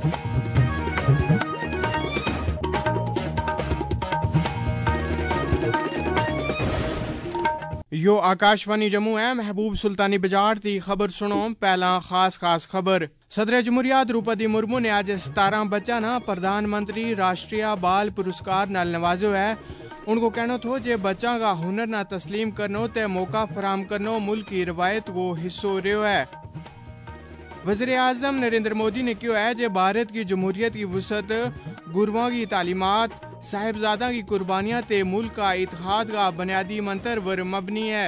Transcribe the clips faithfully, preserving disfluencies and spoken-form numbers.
यो आकाशवाणी जम्मू है। महबूब सुल्तानी बजाड़ दी खबर सुनो। पहला खास खास खबर। सदर जमहूरिया द्रौपदी मुर्मू ने आज सतारह बच्चा ना प्रधानमंत्री राष्ट्रीय बाल पुरस्कार नाल नवाजो है। उनको कहना थो जे बच्चा का हुनर ना तस्लीम करनो ते मौका फराम करनो मुल्क की रवायत को हिस्सो रहो है। वज़ीर आज़म नरेंद्र मोदी ने कहा है जे भारत की जमहूरियत की वसअत गुरुओं की तालीमात साहिबजादा की कुर्बानियां ते मुल्क का इत्तेहाद का बुनियादी मंत्र वर मबनी है।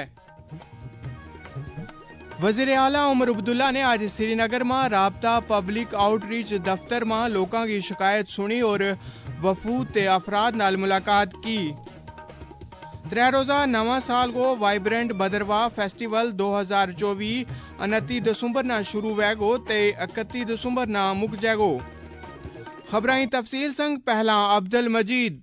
वज़ीर आला उमर अब्दुल्ला ने आज श्रीनगर में राबता पब्लिक आउटरीच दफ्तर में लोगों की शिकायत सुनी और वफूद ते अफराद नाल मुलाकात की। त्रै रोजा नवा साल को वाइब्रेंट बदरवाह फेस्टिवल दो हजार चौबीस उनतीस दिसंबर ना शुरू होगो ते इकतीस दिसंबर ना मुक जाएगो। खबरां तफसील संग पहला अब्दुल मजीद।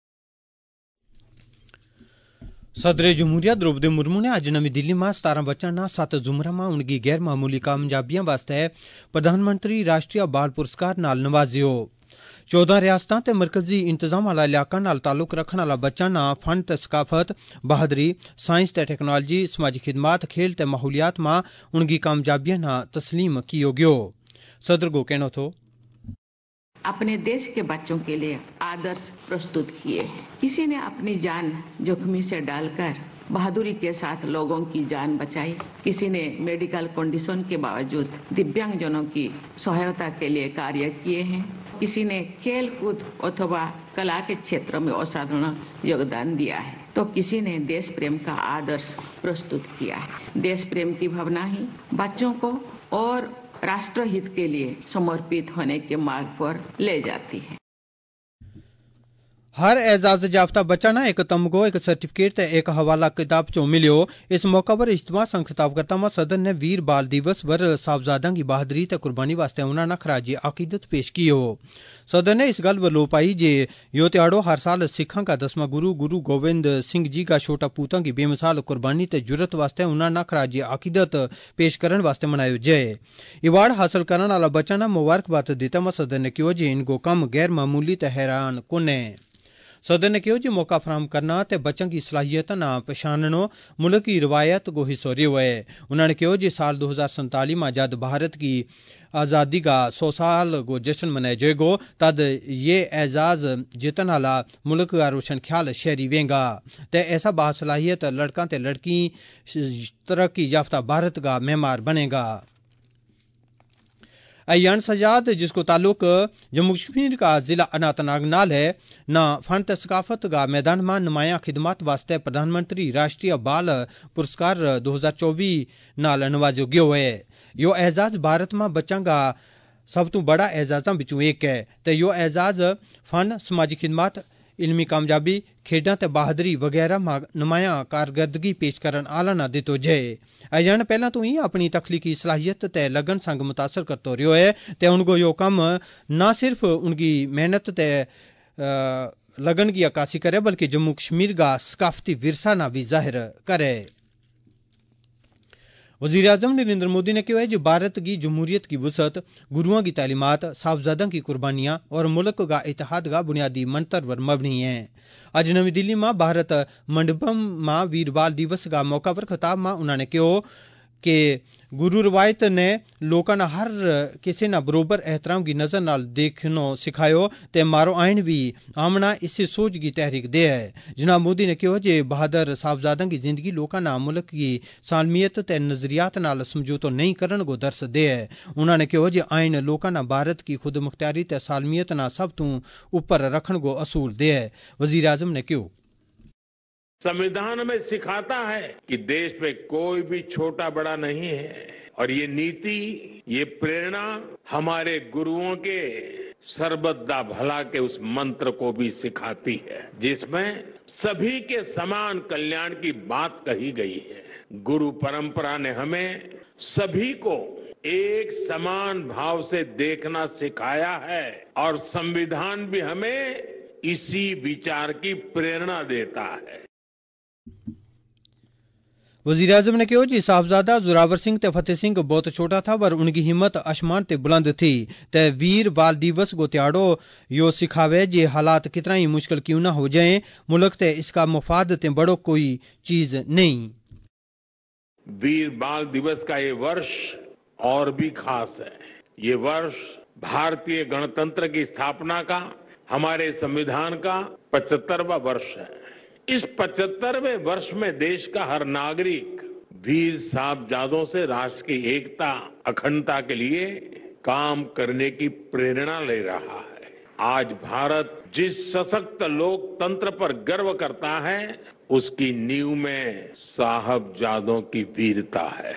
सदर जमहूरिया द्रौपदी मुर्मू ने आज नवी दिल्ली में सतारह बच्चा ना सत्त जुमरा में उनकी गैर मामूली कामयाबियां वास्ते प्रधानमंत्री राष्ट्रीय बाल पुरस्कार नाल नवाजियो। चौदह रियासतां ते मरकजी इंतजाम वाला इलाका नाल ताल्लुक रखने वाला बच्चा ना फन ते सकाफत, बहादुरी, साइंस ते टेक्नोलॉजी, समाजी खिदमात, खेल ते माहौलियात में उनकी कामयाबियां ना तस्लीम कियो गयो। सदर को कहना थो अपने देश के बच्चों के लिए आदर्श प्रस्तुत किए। किसी ने अपनी जान जोखिम से डालकर बहादुरी के साथ लोगों की जान बचाई। किसी ने मेडिकल कंडीशन के बावजूद दिव्यांगजनों की सहायता के लिए कार्य किए हैं। किसी ने खेल कूद अथवा कला के क्षेत्र में असाधारण योगदान दिया है तो किसी ने देश प्रेम का आदर्श प्रस्तुत किया है। देश प्रेम की भावना ही बच्चों को और राष्ट्र हित के लिए समर्पित होने के मार्ग पर ले जाती है। हर एजाज याफ्ता बच्चा ना एक तमगो, एक सर्टिफिकेट ते एक हवाला किताब चो मिलियो। इस मौका पर इज्तिमा संग खिताबकर्ता में सदन ने वीर बाल दिवस वर साहबजादा की बहादुरी ते कुर्बानी वास्ते उन्हें ना खराजी अकीदत पेश कियो। सदन ने इस गल पर लो पाई जे यो त्याड़ो हर साल सिखा का दसवां गुरु गुरु गोविंद सिंह जी का छोटा पूता की बेमिसाल कुर्बानी ते जुरत वास्ते उन्हें ना खराजी अकीदत पेश करन वास्ते मनायो जाए। अवार्ड हासिल करने वाला बच्चा ना मुबारकबाद देता में सदन ने कहो जे इनको कम गैर मामूली ते हैरान कोने। सदन ने कहो जी मौका फराम करना ते बच्चों की सलाहियत ना पछाणनो मुल्क की रवायत को हिस्सो रहो है। उन्होंने कहो जी साल दो हजार सैंतालीस में जद भारत की आज़ादी का सौ साल को जश्न मनाया जाएगो तद ये एजाज जीतन वाला मुल्क का रोशन ख्याल शहरी वेंगा ते ऐसा बासलाहियत लड़का ते लड़की तरक्की याफ्ता भारत का मेहमान बनेगा। अयान सजाद जिसको ताल्लुक जम्मू कश्मीर का जिला अनंतनाग नाल है ना फन ते सकाफत का मैदान में नुमाया खिदमत वास्ते प्रधानमंत्री राष्ट्रीय बाल पुरस्कार दो हजार चौबीस नाल नवाजो गयो है। यो एजाज भारत में बच्चा का सब तो बड़ा एजाजा बिचों एक है ते यो एजाज फन, समाजी खिदमत, इलमी कामयाबी, खेडां ते बहादुरी वगैरह में नुमाया कारकर्दगी पेश करन आला ना दितो जाए। अजन पहला तो ही अपनी तख्लीकी सलाहियत ते लगन संग मुतासर करतो रहो है ते उनको यो कम ना सिर्फ उनकी मेहनत ते लगन की अक्कासी करे बल्कि जम्मू कश्मीर का सकाफती विरसा ना भी जाहिर करे। वज़ीर आज़म नरेंद्र मोदी ने कहा है जो भारत की जमहूरियत की वसअत गुरुओं की तालीमात, साहबजादा की कुर्बानियां और मुल्क का इत्तेहाद का बुनियादी मंत्र पर मबनी है। आज नवी दिल्ली में भारत मंडपम में वीर बाल दिवस का मौका पर खिताब में उन्होंने कहा कि गुरु रवायत ने लोगों ने हर किसी ना बरोबर एहतराम की नजर नाल देखनो सिखायो ते मारो आइन भी आमना इसी सोच की तहरीक दे है। जनाब मोदी ने कहा जे बहादुर साहबजादा की जिंदगी लोगों ना मुल्क की सालमियत ते नजरियात नाल समझौतो नहीं करन को दर्स दे है। उन्होंने कहा जे आइन लोगों ना भारत की खुद मुख्तियारी ते सालमियत ना सब तू ऊपर रखन को असूल दे है। वजीर आजम ने कहा संविधान में सिखाता है कि देश में कोई भी छोटा बड़ा नहीं है और ये नीति, ये प्रेरणा हमारे गुरुओं के सर्वदा भला के उस मंत्र को भी सिखाती है जिसमें सभी के समान कल्याण की बात कही गई है। गुरु परंपरा ने हमें सभी को एक समान भाव से देखना सिखाया है और संविधान भी हमें इसी विचार की प्रेरणा देता है। वजीर आजम ने कहो जी साहबजादा जोरावर सिंह ते फतेह सिंह बहुत छोटा था पर उनकी हिम्मत आसमान ते बुलंद थी ते वीर बाल दिवस को त्याड़ो यो सिखावे जे हालात कितना ही मुश्किल क्यों ना हो जाए मुल्क ते इसका मुफाद ते बड़ो कोई चीज नहीं। वीर बाल दिवस का ये वर्ष और भी खास है। ये वर्ष भारतीय गणतंत्र की स्थापना का, हमारे संविधान का पचहत्तरवां वर्ष है। इस पचहत्तरवें वर्ष में देश का हर नागरिक वीर साहबजादों से राष्ट्र की एकता, अखंडता के लिए काम करने की प्रेरणा ले रहा है। आज भारत जिस सशक्त लोकतंत्र पर गर्व करता है उसकी नींव में साहबजादों की वीरता है।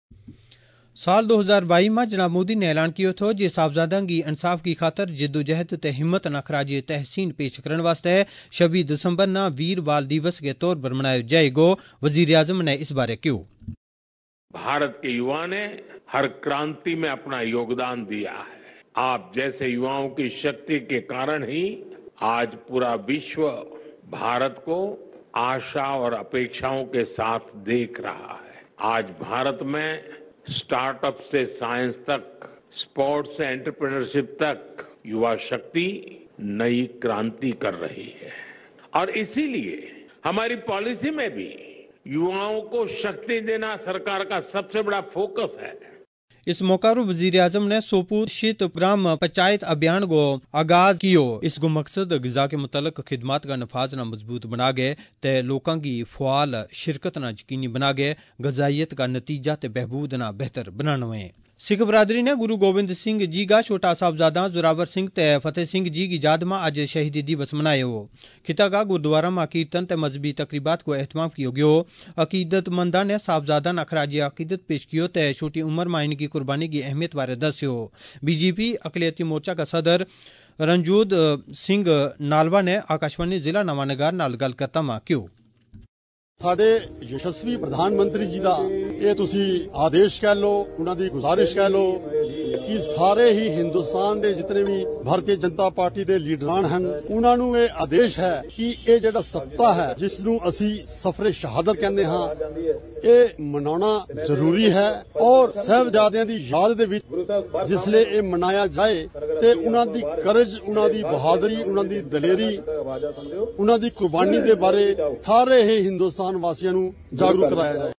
साल दो हज़ार बाईस में जनाब मोदी ने ऐलान किया था जे साहबजादा की इंसाफ की खातर जिद्दोजहद ते हिम्मत न खराजे तहसीन पेश करने वास्ते छब्बीस दिसंबर न वीर बाल दिवस के तौर पर मनाया जाएगा। वजीर आजम ने इस बारे क्यों भारत के युवा ने हर क्रांति में अपना योगदान दिया है। आप जैसे युवाओं की शक्ति के कारण ही आज पूरा विश्व भारत को आशा और अपेक्षाओं के साथ देख रहा है। आज भारत में स्टार्टअप से साइंस तक, स्पोर्ट्स से एंटरप्रेन्योरशिप तक युवा शक्ति नई क्रांति कर रही है और इसीलिए हमारी पॉलिसी में भी युवाओं को शक्ति देना सरकार का सबसे बड़ा फोकस है। इस मौका पर वजीर आजम ने सोपूर शीत ग्राम पंचायत अभियान को आगाज कियो। इसको मकसद गिजा के मुतलक खिदमात का नफाज न मजबूत बना गए ते लोगों की फुआल शिरकत न यकीनी बना गए गजाइत का नतीजा ते बहबूद न बेहतर बनाना है। सिख बरादरी ने गुरु गोबिंद सिंह जी का छोटा साहबजादा जोरावर सिंह ते फतेह सिंह जी की याद में आज शहीदी दिवस मनाए हो। खिता का गुरुद्वारा में कीर्तन ते मजहबी तकरीबात को एहतमाम किया गयो। अकीदतमंदा ने साहबजादा न खराजी अकीदत पेश कियो ते छोटी उम्र में इनकी कुर्बानी की अहमियत बारे दस्यो। बीजेपी अकलियती मोर्चा का सदर रणजोत सिंह नालवा ने आकाशवाणी जिला नवानगर नाल गल करता मां क्यों ਸਾਡੇ ਯਸ਼ਸਵੀ ਪ੍ਰਧਾਨ ਮੰਤਰੀ ਜੀ ਦਾ ਇਹ ਤੁਸੀਂ ਆਦੇਸ਼ ਕਹਿ ਲਓ, ਉਹਨਾਂ ਦੀ ਗੁਜ਼ਾਰਿਸ਼ ਕਹਿ ਲਓ ਕਿ ਸਾਰੇ ਹੀ ਹਿੰਦੁਸਤਾਨ ਦੇ ਜਿਤਨੇ ਵੀ ਭਾਰਤੀ ਜਨਤਾ ਪਾਰਟੀ ਦੇ ਲੀਡਰਾਂ ਹਨ ਉਹਨਾਂ ਨੂੰ ਇਹ ਆਦੇਸ਼ ਹੈ ਕਿ ਇਹ ਜਿਹੜਾ ਸਪਤਾਹ ਹੈ ਜਿਸ ਨੂੰ ਅਸੀਂ ਸਫਰੇ ਸ਼ਹਾਦਤ ਕਹਿੰਦੇ ਹਾਂ ਇਹ ਮਨਾਉਣਾ ਜ਼ਰੂਰੀ ਹੈ ਔਰ ਸਾਹਿਬਜ਼ਾਦਿਆਂ ਦੀ ਯਾਦ ਦੇ ਵਿੱਚ ਜਿਸਲੇ ਇਹ ਮਨਾਇਆ ਜਾਏ ਤੇ ਉਹਨਾਂ ਦੀ ਕਰਜ, ਉਹਨਾਂ ਦੀ ਬਹਾਦਰੀ, ਉਹਨਾਂ ਦੀ ਦਲੇਰੀ, ਉਹਨਾਂ ਦੀ ਕੁਰਬਾਨੀ ਦੇ ਬਾਰੇ ਸਾਰੇ ਹੀ ਹਿੰਦੁਸਤਾਨ वासियों ਨੂੰ जागरूक कराया जाए।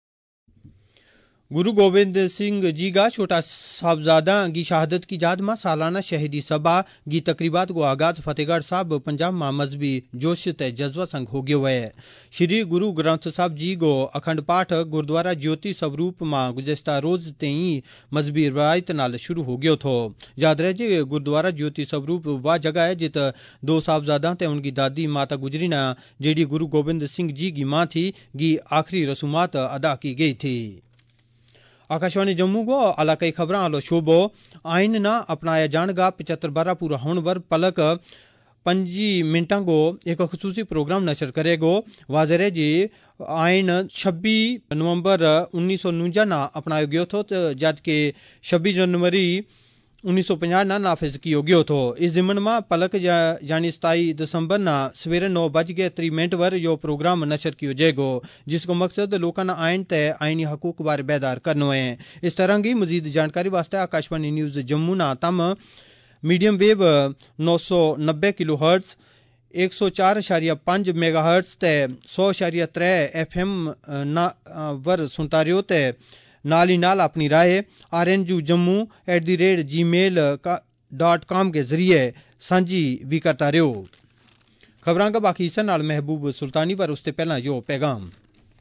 गुरु गोबिंद सिंह जी का छोटा साहबजादा की शहादत की याद में सालाना शहीदी सभा की तकरीबात को आगाज फतेहगढ़ साहब पंजाब में मजहबी जोश ते जज्बा संग हो गया है। श्री गुरु ग्रंथ साहब जी को अखंड पाठ गुरुद्वारा ज्योति स्वरूप में गुज़श्ता रोज ते ही मजहबी रवायत नाल शुरू हो गयो थो। याद रहे जी गुरुद्वारा ज्योति स्वरूप वह जगह है जित दो साहबजादा ते उनकी दादी माता गुजरी ना जेडी गुरु गोबिंद सिंह जी की मां थी की आखिरी रसूमात अदा की गई थी। आकाशवाणी जम्मू को इलाकाई खबरां आलो शोबो आइन ना अपनाया जानगा पचहत्तर बारह पूरा होने पर पलक पंजी मिनटां को एक खसूसी प्रोग्राम नशर करेगो। वाजह है जी आइन छब्बीस नवंबर उन्नीस सौ उनंजा ना अपनाया गयो थो जबकि छब्बीस जनवरी उन्नीस सौ पचास ना नाफिज किया गयो थो। इस जिमन में पलक या, यानी सताई दिसंबर ना सवेरे नौ बज के त्री मिनट पर यो प्रोग्राम नशर किया जाएगो जिसको मकसद लोगों ना आइन ते आइनी हकूक बारे बेदार करना है। इस तरह की मजीद जानकारी वास्ते आकाशवाणी न्यूज जम्मू ना तम मीडियम वेव नौ सौ नब्बे किलो हर्ट्स एक सौ चार अशारिया पांच मेगा हर्ट्स ते सौ अशारिया त्रै एफ एम ना वर सुनता रहो ते नाल ही नाल अपनी राय R N U Jammu at the rate G mail dot com के जरिए सांझी भी करता रहो। खबरां का बाकी हिस्सा नाल महबूब सुल्तानी पर उससे पहला यो पैगाम।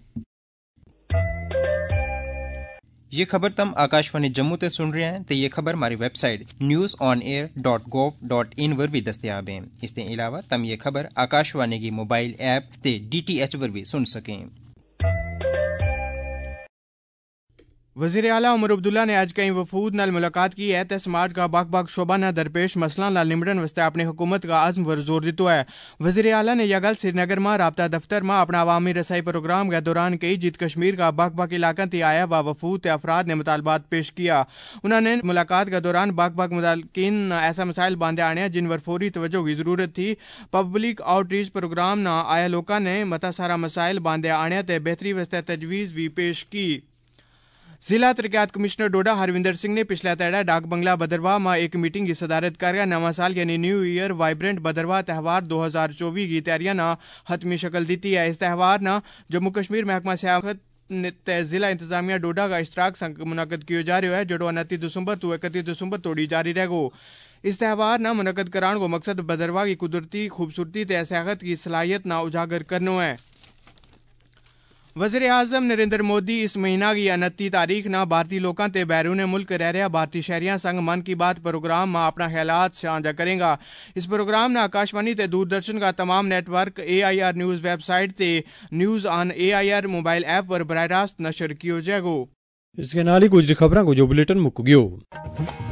ये खबर तम आकाशवाणी जम्मू ते सुन रहे हैं तो ये खबर हमारी website news on air dot gov dot in पर भी दस्तयाब है। इसके अलावा तम ये खबर आकाशवाणी की मोबाइल ऐप ते डी टी एच पर भी सुन सकें। वज़ीर आला उमर अब्दुल्ला ने आज कई वफूद नाल मुलाकात की है ते समाज का बख बख शोबा ना दरपेश मसला नाल निमड़न वास्ते अपनी हुकूमत का आज़म पर जोर दितो है। वज़ीर आला ने यह गल श्रीनगर में राबता दफ्तर में अपना अवामी रसाई प्रोग्राम के दौरान कही जित कश्मीर का बख बख इलाका ते आया व वफूद ते अफराद ने मुतालबात पेश किया। उन्होंने मुलाकात के दौरान बख बख मुतालकिन ऐसा मसाइल बांधे आने जिन पर फौरी तवज्जो की जरूरत थी। पब्लिक आउटरीच प्रोग्राम ना आया लोगों ने मता सारा मसाइल बांधे आने ते बेहतरी वास्ते तजवीज़ भी पेश की। जिला तरक्यात कमिश्नर डोडा हरविंदर सिंह ने पिछले तैड़ा डाक बंगला बदरवाह में एक मीटिंग की सदारत कर नवा साल यानी न्यू ईयर वाइब्रेंट बदरवाह त्यौहार दो हजार चौबीस की तैयारियां ना हतमी शक्ल दी है। इस त्यौहार ना जम्मू कश्मीर महकमा सियासत जिला इंतजामिया डोडा का इश्तराक संग मुनक़द किया जा रहा है जो उनतीस दिसंबर तो इकतीस दिसंबर तोड़ी जारी रहेगो। इस त्यौहार ना मुनक़द कराने को मकसद बदरवाह की कुदरती खूबसूरती ते सियाहत की सलाहियत ना उजागर करना है। वज़ीर आज़म नरेंद्र मोदी इस महीना की उनतीस तारीख ना भारतीय लोगों ते बैरून मुल्क रह रहा भारतीय शहरियां संग मन की बात प्रोग्राम में अपना ख्यालात साझा करेगा। इस प्रोग्राम ने आकाशवाणी ते दूरदर्शन का तमाम network A I R news website ते news on A I R mobile app पर बराह रास्त नशर किया जाएगा। इसके नाल ही कुछ खबरों को जो बुलेटिन मुक गयो।